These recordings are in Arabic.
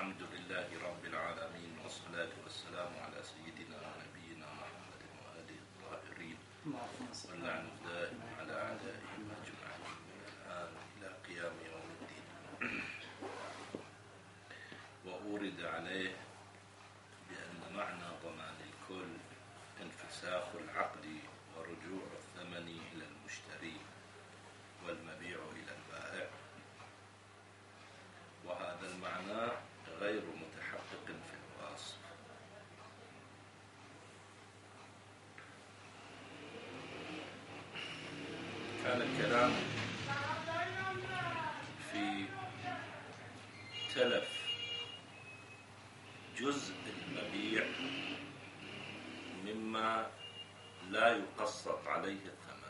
الحمد لله رب العالمين، والصلاة والسلام على سيدنا ونبينا محمد وآله الطاهرين، واللعن الدائم على أعدائهم أجمعين من الآن إلى قيام يوم الدين. وأورد عليه بأن معنى ضمان الكل انفساخ العقد ورجوع الثمن إلى المشتري والمبيع إلى البائع، وهذا المعنى غير متحقق في الوصف. كان الكلام في تلف جزء المبيع مما لا يقسط عليه الثمن.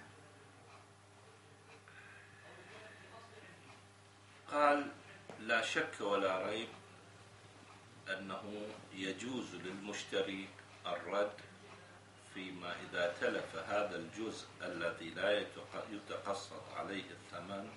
قال: لا شك ولا ريب أنه يجوز للمشتري الرد فيما إذا تلف هذا الجزء الذي لا يتقسط عليه الثمن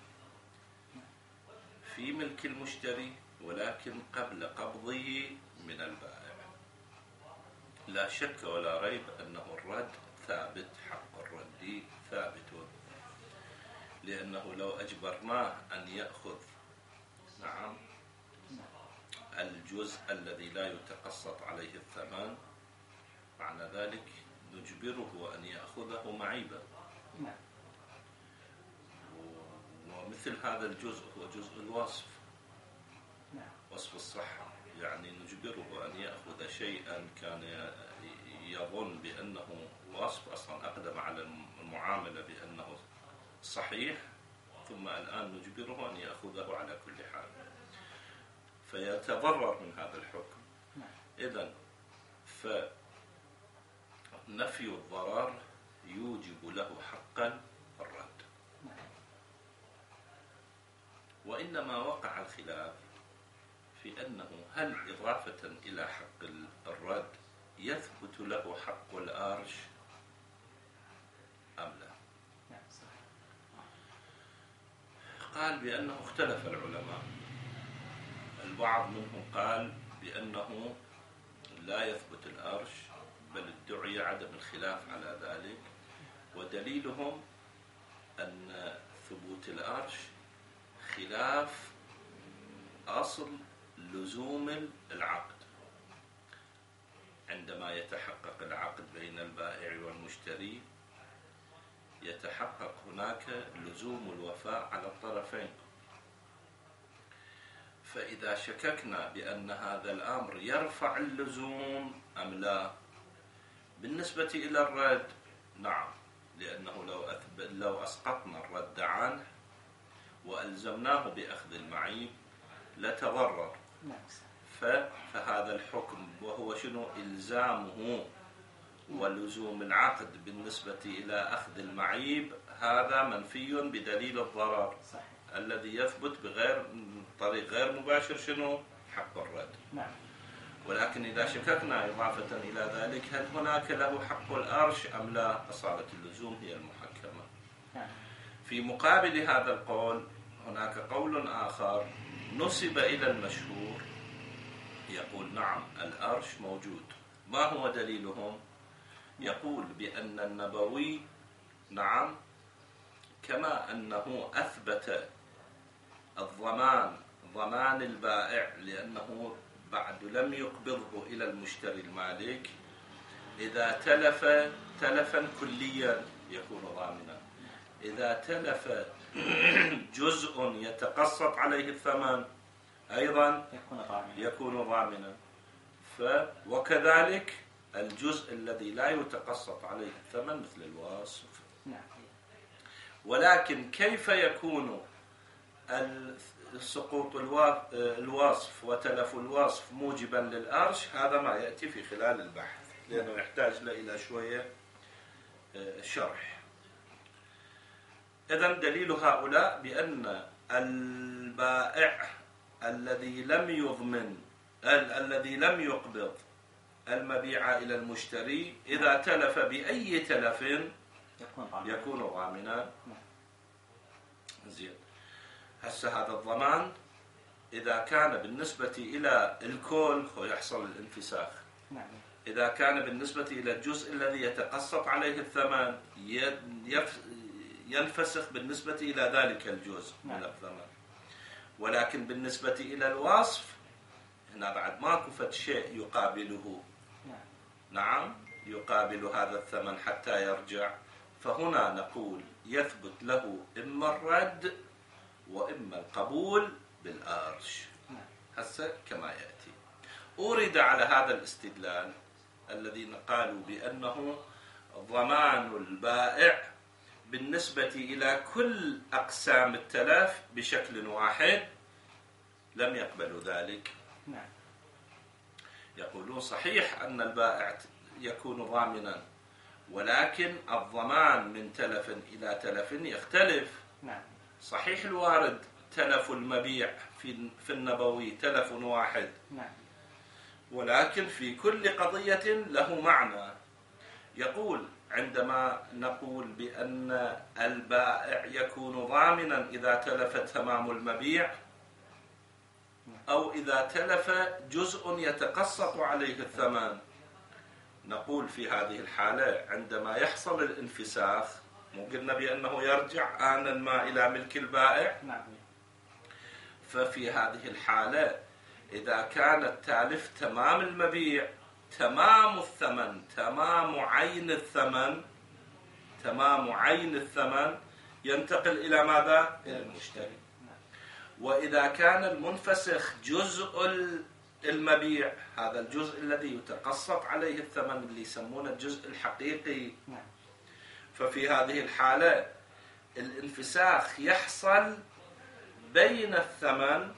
في ملك المشتري، ولكن قبل قبضه من البائع. لا شك ولا ريب أنه الرد ثابت، حق الرد ثابت، لأنه لو أجبرناه أن يأخذ الجزء الذي لا يتقسط عليه الثمن، معنى ذلك نجبره أن يأخذه معيبا. ومثل هذا الجزء هو جزء الوصف، وصف الصحة، يعني نجبره أن يأخذ شيئا كان يظن بأنه وصف، أصلا أقدم على المعاملة بأنه صحيح، ثم الآن نجبره أن يأخذه على كل حال، فيتضرر من هذا الحكم. إذن فنفي الضرر يوجب له حقا الرد. وإنما وقع الخلاف في أنه هل إضافة إلى حق الرد يثبت له حق الأرش أم لا؟ قال بأنه اختلف العلماء. البعض منهم قال بأنه لا يثبت الأرش، بل ادعي عدم الخلاف على ذلك، ودليلهم أن ثبوت الأرش خلاف أصل لزوم العقد. عندما يتحقق العقد بين البائع والمشتري يتحقق هناك لزوم الوفاء على الطرفين. فإذا شككنا بأن هذا الأمر يرفع اللزوم أم لا، بالنسبة إلى الرد نعم، لأنه لو أسقطنا الرد عنه وألزمناه بأخذ المعيب لتضرر. فهذا الحكم وهو شنو؟ إلزامه ولزوم العقد بالنسبة إلى أخذ المعيب، هذا منفي بدليل الضرر الذي يثبت بغير طريق غير مباشر، شنو؟ حق الرد. ولكن إذا شككنا إضافة إلى ذلك هل هناك له حق الأرش أم لا، أصالة اللزوم هي المحكمة. في مقابل هذا القول هناك قول آخر نسب إلى المشهور يقول نعم الأرش موجود. ما هو دليلهم؟ يقول بأن النبوي نعم كما أنه أثبت ضمان البائع لأنه بعد لم يقبضه إلى المشتري المالك، إذا تلف تلفا كليا يكون ضامنا، إذا تلف جزء يتقسط عليه الثمن أيضا يكون ضامنا. وكذلك الجزء الذي لا يتقسط عليه الثمن مثل الوصف. ولكن كيف يكون سقوط الوصف وتلف الوصف موجبا للأرش؟ هذا ما يأتي في خلال البحث، لأنه يحتاج إلى شوية شرح. إذن دليل هؤلاء بأن البائع الذي لم يقبض المبيع إلى المشتري إذا تلف بأي تلف يكون ضامنا. زين، هسه هذا الضمان إذا كان بالنسبة إلى الكل يحصل الانفساخ. نعم. إذا كان بالنسبة إلى الجزء الذي يتقسط عليه الثمن ينفسخ بالنسبة إلى ذلك الجزء من الثمن. ولكن بالنسبة إلى الوصف هنا بعد ماكو فد شيء يقابله. نعم يقابل هذا الثمن حتى يرجع. فهنا نقول يثبت له إما الرد وإما القبول بالأرش. هسه كما يأتي أورد على هذا الاستدلال الذين قالوا بأنه ضمان البائع بالنسبة إلى كل أقسام التلف بشكل واحد، لم يقبلوا ذلك. يقولون صحيح أن البائع يكون ضامنا، ولكن الضمان من تلف إلى تلف يختلف. صحيح الوارد تلف المبيع في النبوي تلف واحد، ولكن في كل قضية له معنى. يقول عندما نقول بأن البائع يكون ضامنا إذا تلف تمام المبيع أو إذا تلف جزء يتقسط عليه الثمن، نقول في هذه الحالة عندما يحصل الانفساخ، مو قلنا بأنه يرجع آنا ما إلى ملك البائع؟ ففي هذه الحالة إذا كان التالف تمام المبيع تمام الثمن تمام عين الثمن ينتقل إلى ماذا؟ إلى المشتري. وإذا كان المنفسخ جزء المبيع، هذا الجزء الذي يتقسط عليه الثمن اللي يسمونه الجزء الحقيقي، ففي هذه الحالة الانفساخ يحصل بين الثمن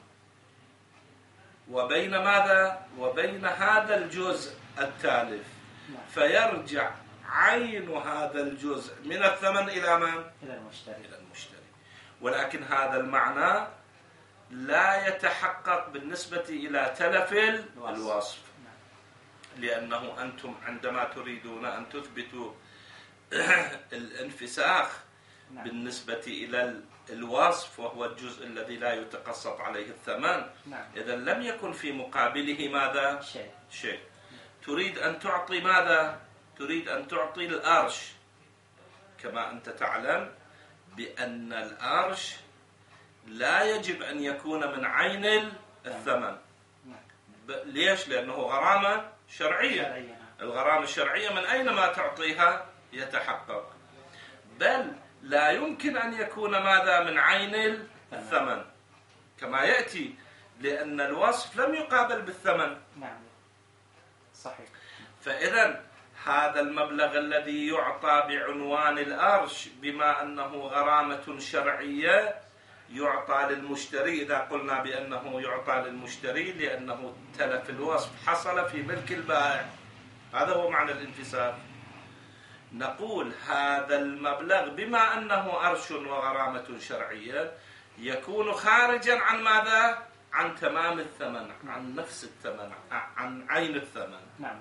وبين ماذا؟ وبين هذا الجزء التالف، فيرجع عين هذا الجزء من الثمن إلى من؟ إلى المشتري. ولكن هذا المعنى لا يتحقق بالنسبة إلى تلف الوصف، لأنه أنتم عندما تريدون أن تثبتوا الانفساخ بالنسبة إلى الوصف وهو الجزء الذي لا يتقسط عليه الثمن، إذا لم يكن في مقابله ماذا؟ شيء. تريد أن تعطي ماذا؟ تريد أن تعطي الأرش، كما أنت تعلم بأن الأرش لا يجب أن يكون من عين الثمن. ليش؟ لأنه غرامة شرعية. الغرامة الشرعية من أين ما تعطيها يتحقق، بل لا يمكن أن يكون ماذا؟ من عين الثمن كما يأتي، لأن الوصف لم يقابل بالثمن. صحيح. فإذا هذا المبلغ الذي يعطى بعنوان الأرش بما أنه غرامة شرعية يعطى للمشتري. إذا قلنا بأنه يعطى للمشتري لأنه تلف الوصف حصل في ملك البائع، هذا هو معنى الانفساخ. نقول هذا المبلغ بما أنه أرش وغرامة شرعية يكون خارجا عن ماذا؟ عن تمام الثمن، عن نفس الثمن، عن عين الثمن.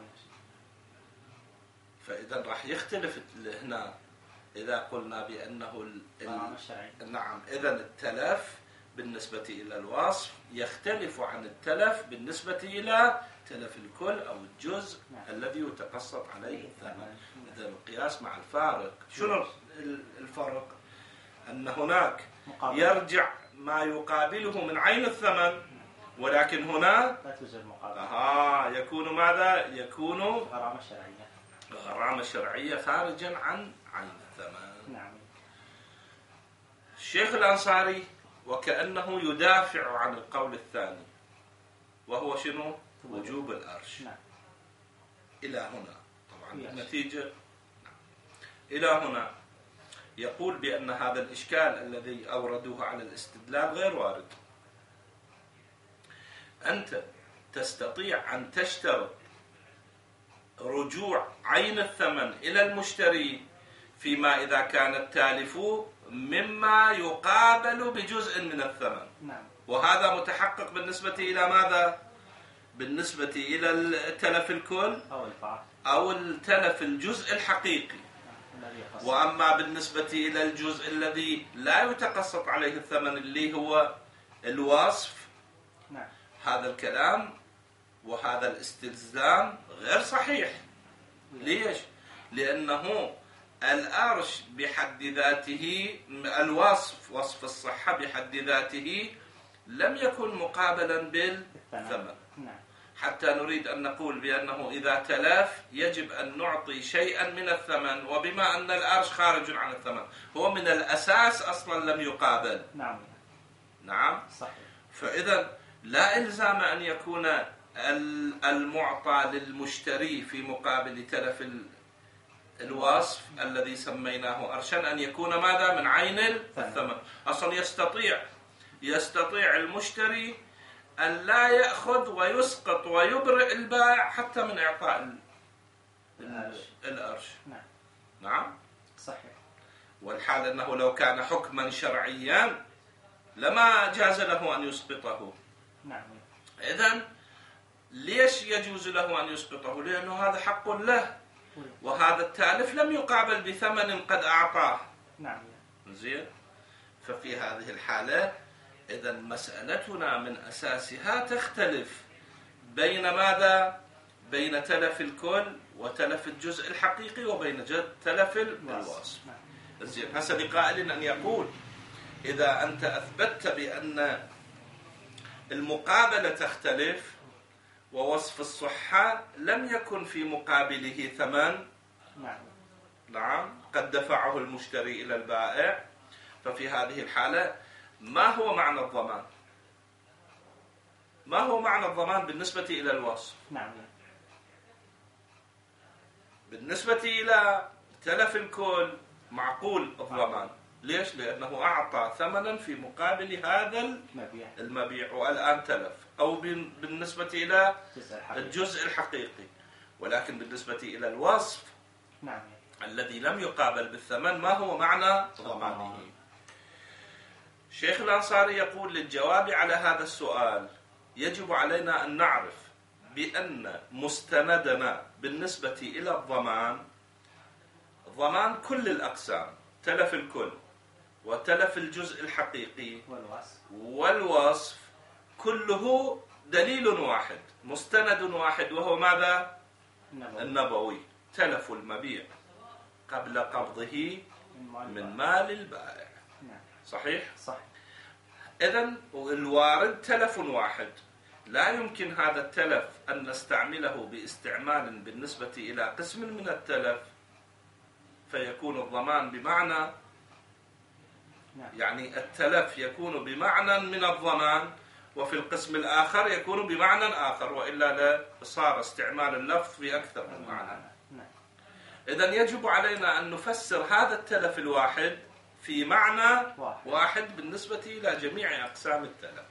فإذا راح يختلف هنا إذا قلنا بأنه نعم، إذا التلف بالنسبة إلى الوصف يختلف عن التلف بالنسبة إلى تلف الكل أو الجزء الذي يتقسط عليه الثمن. إذا القياس مع الفارق. شنو الفرق؟ أن هناك يرجع ما يقابله من عين الثمن، ولكن هنا لا توجد المقابلة. يكون ماذا؟ يكون غرامة شرعية خارجا عن عين الثمن. نعم. الشيخ الأنصاري وكأنه يدافع عن القول الثاني، وهو شنو؟ وجوب الأرش. إلى هنا طبعا النتيجة إلى هنا يقول بأن هذا الإشكال الذي أوردوه على الاستدلال غير وارد. أنت تستطيع أن تشترط رجوع عين الثمن إلى المشتري فيما إذا كان التالف مما يقابل بجزء من الثمن. وهذا متحقق بالنسبة إلى ماذا؟ بالنسبة إلى التلف الكل أو التلف الجزء الحقيقي. وأما بالنسبة إلى الجزء الذي لا يتقسط عليه الثمن اللي هو الوصف، نعم. هذا الكلام وهذا الاستلزام غير صحيح. ليش؟ لأنه الأرش بحد ذاته، الوصف وصف الصحة بحد ذاته لم يكن مقابلا بالثمن. نعم. حتى نريد أن نقول بأنه إذا تلف يجب أن نعطي شيئا من الثمن، وبما أن الأرش خارج عن الثمن هو من الأساس أصلا لم يقابل. نعم. نعم صحيح. فإذا لا إلزام أن يكون المعطى للمشتري في مقابل تلف الوصف الذي سميناه أرشا أن يكون ماذا؟ من عين الثمن. أصلا يستطيع المشتري أن لا يأخذ ويسقط ويبرئ البائع حتى من إعطاء الأرش. نعم. نعم صحيح. والحال أنه لو كان حكما شرعيا لما جاز له أن يسقطه. نعم. إذن ليش يجوز له أن يسقطه؟ لأنه هذا حق له، وهذا التالف لم يقابل بثمن قد أعطاه. نعم. زين. ففي هذه الحالة إذن مسألتنا من أساسها تختلف بين ماذا؟ بين تلف الكل وتلف الجزء الحقيقي وبين تلف الوصف. زين. هسه لقائل أن يقول إذا أنت أثبتت بأن المقابلة تختلف ووصف الصحة لم يكن في مقابله ثمن، نعم قد دفعه المشتري إلى البائع، ففي هذه الحالة ما هو معنى الضمان؟ ما هو معنى الضمان بالنسبة إلى الوصف؟ نعم. بالنسبة إلى تلف الكل معقول الضمان. ليش؟ لأنه أعطى ثمنا في مقابل هذا المبيع والآن تلف، أو بالنسبة إلى الجزء الحقيقي. ولكن بالنسبة إلى الوصف الذي لم يقابل بالثمن ما هو معنى ضمانه؟ شيخ الأنصاري يقول للجواب على هذا السؤال يجب علينا أن نعرف بأن مستندنا بالنسبة إلى الضمان ضمان كل الأقسام، تلف الكل وتلف الجزء الحقيقي والوصف كله دليل واحد، مستند واحد، وهو ماذا؟ النبوي. تلف المبيع قبل قبضه من مال البائع. صحيح؟ صحيح. إذن الوارد تلف واحد، لا يمكن هذا التلف أن نستعمله باستعمال بالنسبة إلى قسم من التلف فيكون الضمان بمعنى، يعني التلف يكون بمعنى من الضمان وفي القسم الآخر يكون بمعنى آخر، وإلا لا صار استعمال اللفظ في أكثر من معنى. إذن يجب علينا أن نفسر هذا التلف الواحد في معنى واحد بالنسبة إلى جميع أقسام التلف.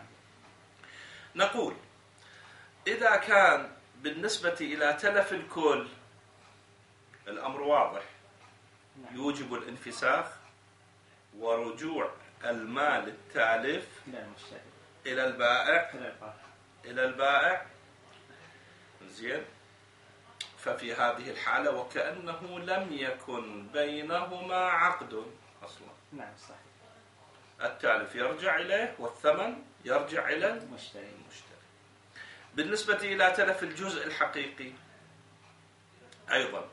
نقول إذا كان بالنسبة إلى تلف الكل الأمر واضح، يوجب الانفساخ ورجوع المال التالف إلى البائع. زين. ففي هذه الحالة وكأنه لم يكن بينهما عقد أصلا. نعم صحيح. التالف يرجع إليه والثمن يرجع إلى المشتري. بالنسبة إلى تلف الجزء الحقيقي أيضا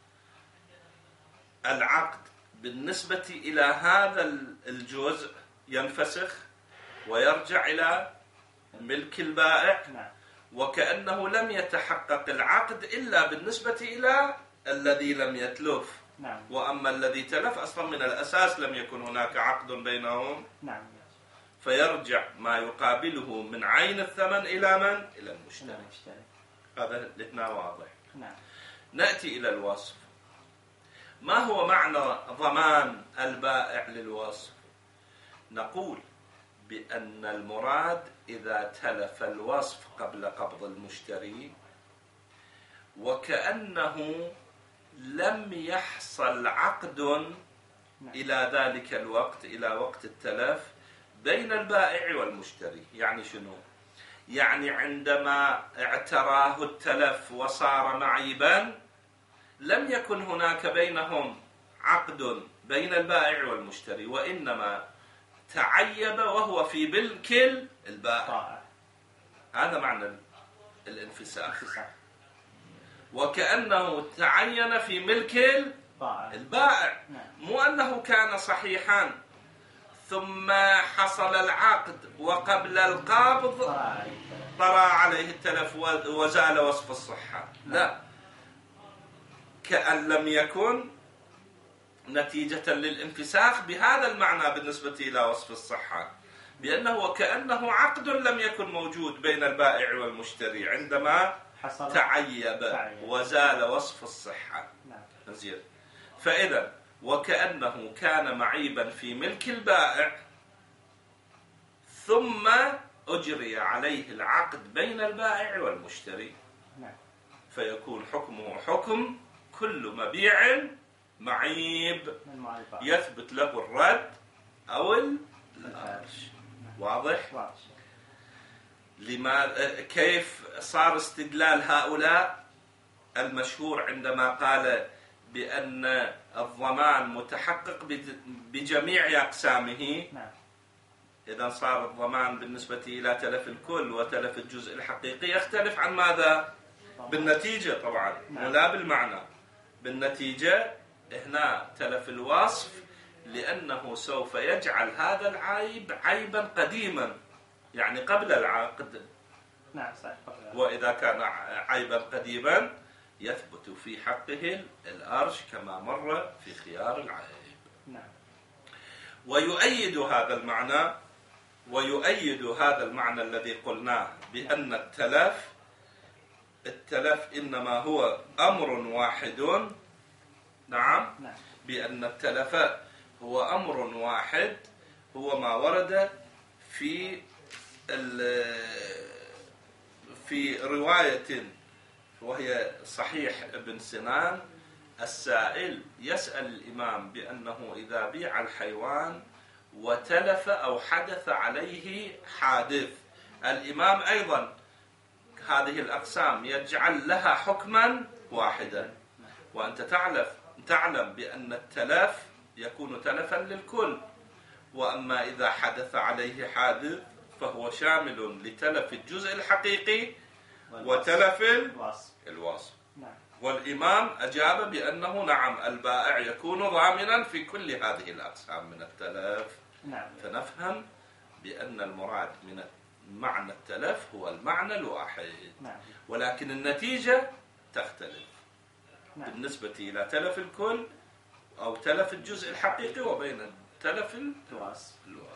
العقد بالنسبة إلى هذا الجزء ينفسخ ويرجع إلى ملك البائع، وكأنه لم يتحقق العقد إلا بالنسبة إلى الذي لم يتلف. وأما الذي تلف أصلا من الأساس لم يكن هناك عقد بينهم. فيرجع ما يقابله من عين الثمن إلى من؟ إلى المشتري. هذا الاثنين واضح. نأتي إلى الوصف. ما هو معنى ضمان البائع للوصف؟ نقول بأن المراد إذا تلف الوصف قبل قبض المشتري وكأنه لم يحصل عقد إلى ذلك الوقت، إلى وقت التلف، بين البائع والمشتري. يعني شنو؟ يعني عندما اعتراه التلف وصار معيبا لم يكن هناك بينهم عقد بين البائع والمشتري، وإنما تعيب وهو في ملك البائع. هذا معنى الانفساخ. وكأنه تعين في ملك البائع، مو أنه كان صحيحا ثم حصل العقد وقبل القبض طرأ عليه التلف وزال وصف الصحة، لا، كأن لم يكن نتيجة للانفساخ بهذا المعنى بالنسبة إلى وصف الصحة، بأنه وكأنه عقد لم يكن موجود بين البائع والمشتري عندما تعيب وزال وصف الصحة. زين. فإذا وكأنه كان معيبا في ملك البائع ثم أجري عليه العقد بين البائع والمشتري، فيكون حكمه حكم كل مبيع معيب يثبت له الرد أو الأرش. واضح؟ كيف صار استدلال هؤلاء؟ المشهور عندما قال بأن الضمان متحقق بجميع أقسامه، إذا صار الضمان بالنسبة إلى تلف الكل وتلف الجزء الحقيقي يختلف عن ماذا؟ بالنتيجة طبعا، لا بالمعنى. بالنتيجة هنا تلف الوصف، لأنه سوف يجعل هذا العيب عيبا قديما، يعني قبل العقد. وإذا كان عيبا قديما يثبت في حقه الأرش كما مر في خيار العيب. ويؤيد هذا المعنى الذي قلناه بأن التلف إنما هو أمر واحد. نعم، بأن التلف هو أمر واحد، هو ما ورد في رواية وهي صحيح ابن سنان. السائل يسأل الإمام بأنه إذا بيع الحيوان وتلف أو حدث عليه حادث، الإمام أيضا هذه الأقسام يجعل لها حكما واحدا. وأنت تعلم بأن التلف يكون تلفا للكل، وأما إذا حدث عليه حادث فهو شامل لتلف الجزء الحقيقي وتلف الوصف. والإمام أجاب بأنه نعم، البائع يكون ضامنا في كل هذه الأقسام من التلف. فنفهم بأن المراد من معنى التلف هو المعنى الواحد، ولكن النتيجة تختلف بالنسبة إلى تلف الكل أو تلف الجزء الحقيقي وبين تلف الوصف.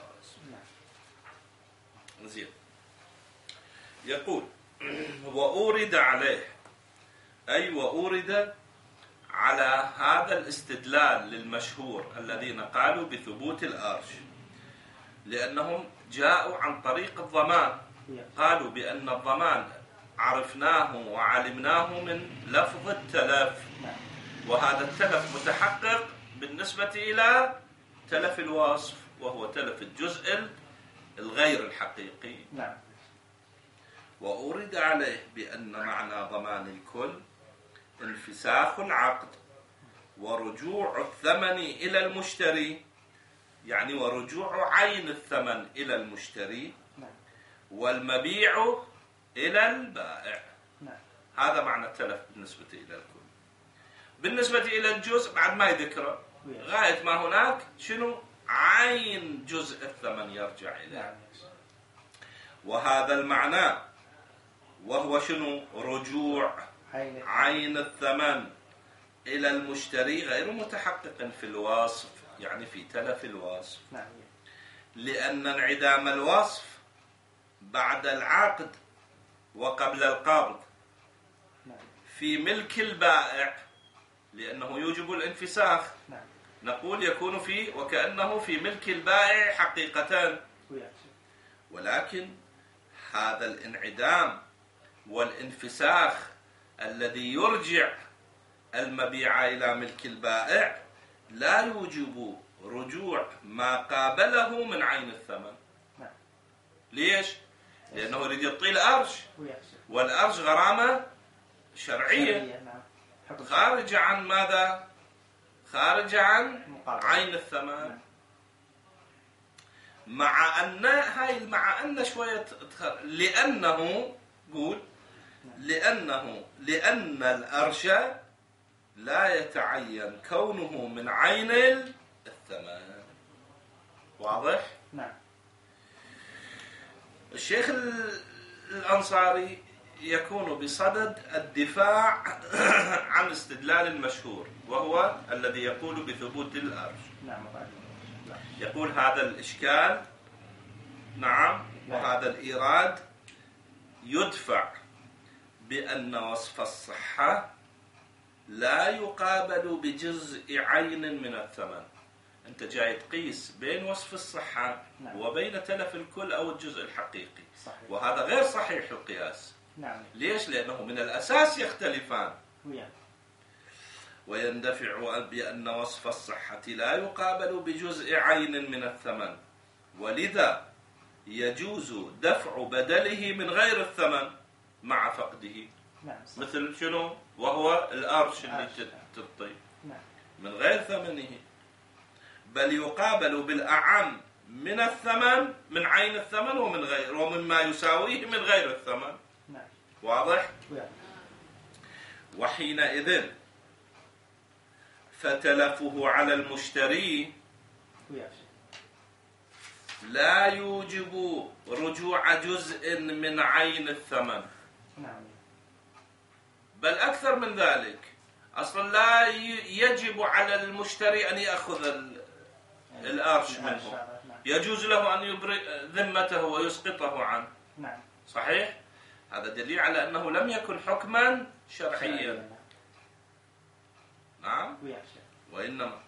زين. يقول وأورد عليه، أي وأورد على هذا الاستدلال للمشهور الذين قالوا بثبوت الأرش، لأنهم جاءوا عن طريق الضمان. قالوا بأن الضمان عرفناه وعلمناه من لفظ التلف، وهذا التلف متحقق بالنسبة إلى تلف الوصف وهو تلف الجزء الغير الحقيقي. وأورد عليه بأن معنى ضمان الكل انفساخ العقد ورجوع الثمن إلى المشتري، يعني ورجوع عين الثمن إلى المشتري، والمبيع إلى البائع. هذا معنى التلف بالنسبة إلى الكل. بالنسبة إلى الجزء بعد ما يذكره، غاية ما هناك شنو؟ عين جزء الثمن يرجع إليه. وهذا المعنى وهو شنو؟ رجوع عين الثمن إلى المشتري غير متحقق في الوصف، يعني في تلف الوصف، لأن انعدام الوصف بعد العقد وقبل القبض في ملك البائع، لأنه يوجب الانفساخ. نقول يكون وكأنه في ملك البائع حقيقة، ولكن هذا الانعدام والانفساخ الذي يرجع المبيع إلى ملك البائع لا يوجب رجوع ما قابله من عين الثمن. ليش؟ لأنه يريد يعطي الأرش، والأرش غرامة شرعية خارجة عن ماذا؟ خارجة عن عين الثمن. مع أن شوية لأن الأرش لا يتعين كونه من عين الثمن. واضح؟ نعم. الشيخ الأنصاري يكون بصدد الدفاع عن استدلال المشهور، وهو الذي يقول بثبوت الأرش. نعم. يقول هذا الإشكال، نعم، وهذا الإيراد يدفع بأن وصف الصحة لا يقابل بجزء عين من الثمن. أنت جاي تقيس بين وصف الصحة وبين تلف الكل أو الجزء الحقيقي. صحيح. وهذا غير صحيح القياس. نعم. ليش؟ لأنه من الأساس يختلفان. ويا. ويندفع بأن وصف الصحة لا يقابل بجزء عين من الثمن، ولذا يجوز دفع بدله من غير الثمن مع فقده. نعم. مثل شنو؟ وهو الأرش اللي تطي من غير ثمنه، بل يقابل بالأعم من الثمن، من عين الثمن ومن غير، ومما يساويه من غير الثمن. نعم. واضح؟ ويا. وحينئذ فتلفه على المشتري لا يوجب رجوع جزء من عين الثمن. نعم. بل أكثر من ذلك، أصلا لا يجب على المشتري أن يأخذ الأرش منه، يجوز له أن يبرئ ذمته ويسقطه عنه. نعم. صحيح؟ هذا دليل على أنه لم يكن حكما شرعيا. نعم. وإنما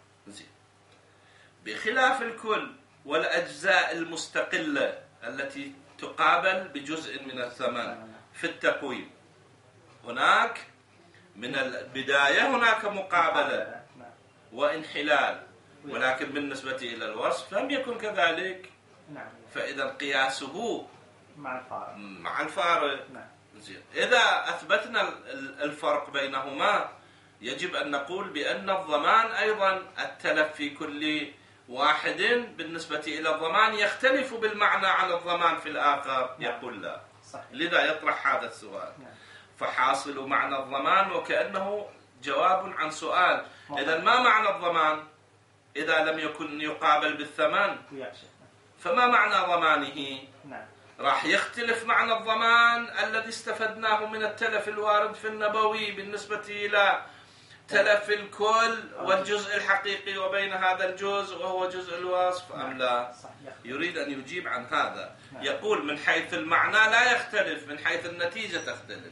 بخلاف الكل والأجزاء المستقلة التي تقابل بجزء من الثمن في التقويم، هناك من البداية هناك مقابلة وانحلال، ولكن بالنسبة إلى الوصف لم يكن كذلك. فإذا قياسه مع الفارق. إذا أثبتنا الفرق بينهما يجب أن نقول بأن الضمان أيضا التلف في كل واحد بالنسبة إلى الضمان يختلف بالمعنى عن الضمان في الآخر. يقول لا. لذا يطرح هذا السؤال. فحاصل معنى الضمان وكأنه جواب عن سؤال. إذا ما معنى الضمان إذا لم يكن يقابل بالثمن؟ فما معنى ضمانه؟ راح يختلف معنى الضمان الذي استفدناه من التلف الوارد في النبوي بالنسبة إلى تلف الكل والجزء الحقيقي وبين هذا الجزء وهو جزء الوصف أم لا؟ يريد أن يجيب عن هذا. يقول من حيث المعنى لا يختلف، من حيث النتيجة تختلف.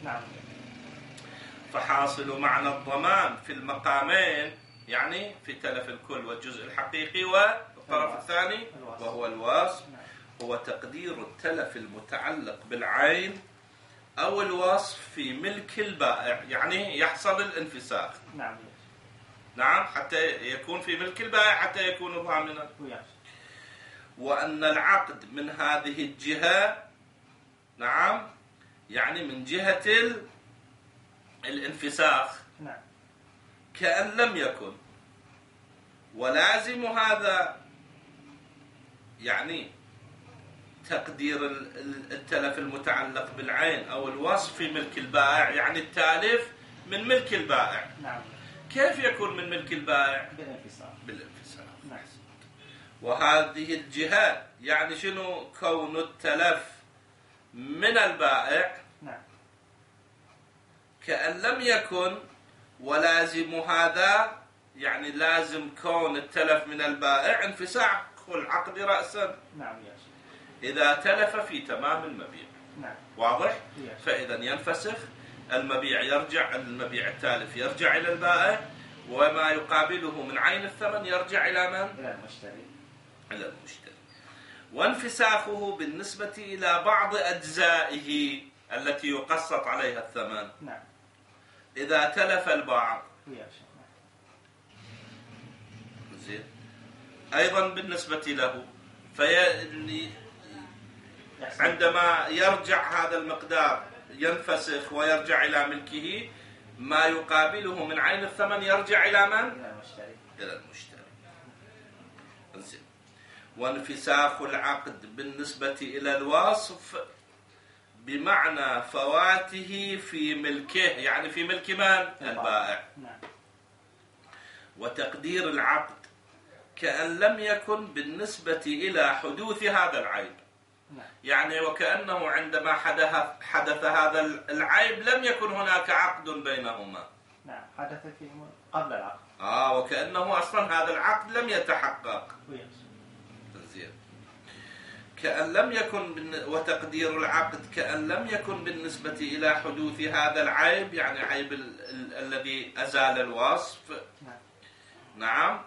فحاصل معنى الضمان في المقامين، يعني في تلف الكل والجزء الحقيقي والطرف الثاني وهو الوصف، هو تقدير التلف المتعلق بالعين أو الوصف في ملك البائع، يعني يحصل الانفساخ. نعم، حتى يكون في ملك البائع حتى يكون ضامنا. وأن العقد من هذه الجهة، نعم، يعني من جهة الانفساخ كأن لم يكن، ولازم هذا يعني تقدير التلف المتعلق بالعين أو الوصف في ملك البائع، يعني التالف من ملك البائع. كيف يكون من ملك البائع؟ بالانفساخ. وهذه الجهة يعني شنو؟ كون التلف من البائع كأن لم يكن، ولازم هذا يعني لازم كون التلف من البائع انفساخ العقد رأسا إذا تلف في تمام المبيع. واضح؟ فإذا ينفسخ المبيع، يرجع المبيع التالف يرجع إلى البائع، وما يقابله من عين الثمن يرجع إلى من؟ إلى المشتري. وانفساخه بالنسبة إلى بعض أجزائه التي يقسط عليها الثمن. إذا تلف البعض زين أيضا بالنسبة له، عندما يرجع هذا المقدار ينفسخ ويرجع إلى ملكه، ما يقابله من عين الثمن يرجع إلى من؟ إلى المشتري. وانفساخ العقد بالنسبة إلى الوصف بمعنى فواته في ملكه، يعني في ملك من؟ البائع. وتقدير العقد كأن لم يكن بالنسبة إلى حدوث هذا العيب، يعني وكأنه عندما حدث هذا العيب لم يكن هناك عقد بينهما. نعم، حدث في قبل العقد. وكأنه أصلا هذا العقد لم يتحقق. زين. كأن لم يكن وتقدير العقد كأن لم يكن بالنسبة إلى حدوث هذا العيب، يعني عيب الذي أزال الوصف. نعم.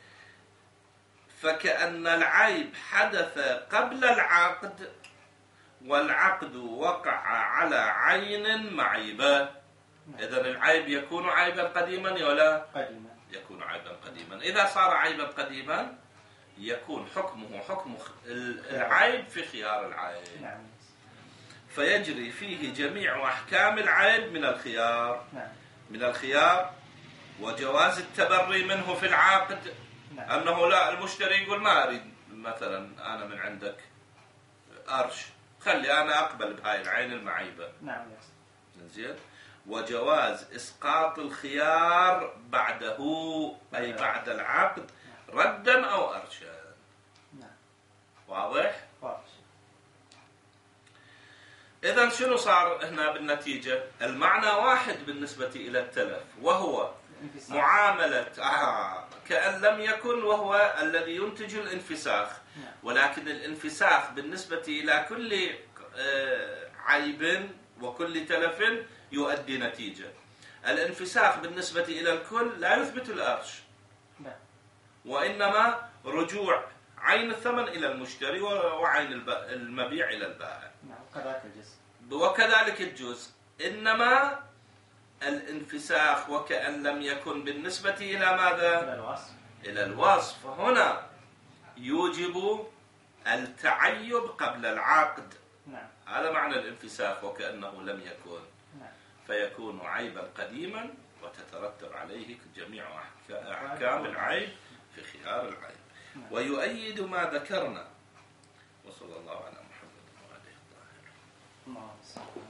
فكأن العيب حدث قبل العقد، والعقد وقع على عين معيبة. إذن العيب يكون عيبا قديما ولا؟ قديما. يكون عيبا قديما. إذا صار عيبا قديما يكون حكمه حكم العيب في خيار العيب. فيجري فيه جميع أحكام العيب من الخيار وجواز التبري منه في العقد. أنه لا، المشتري يقول ما أريد مثلا أنا من عندك قرش، خلي أنا أقبل بهاي العين المعيبة. زين. وجواز إسقاط الخيار بعده، أي بعد العقد، ردا أو أرشا. واضح؟ إذن شنو صار هنا بالنتيجة؟ المعنى واحد بالنسبة إلى التلف، وهو معاملة كأن لم يكن، وهو الذي ينتج الانفساخ. ولكن الانفساخ بالنسبة إلى كل عيب وكل تلف يؤدي نتيجة. الانفساخ بالنسبة إلى الكل لا يثبت الأرش، وإنما رجوع عين الثمن إلى المشتري وعين المبيع إلى البائع. وكذلك الجزء. إنما الانفساخ وكأن لم يكن بالنسبة إلى ماذا؟ إلى الوصف. هنا يوجب التعيب قبل العقد. هذا معنى الانفساخ وكأنه لم يكن. فيكون عيبا قديما وتترتب عليه جميع أحكام العيب في خيار العيب. ويؤيد ما ذكرنا. وصلى الله على محمد وآله الطاهرين.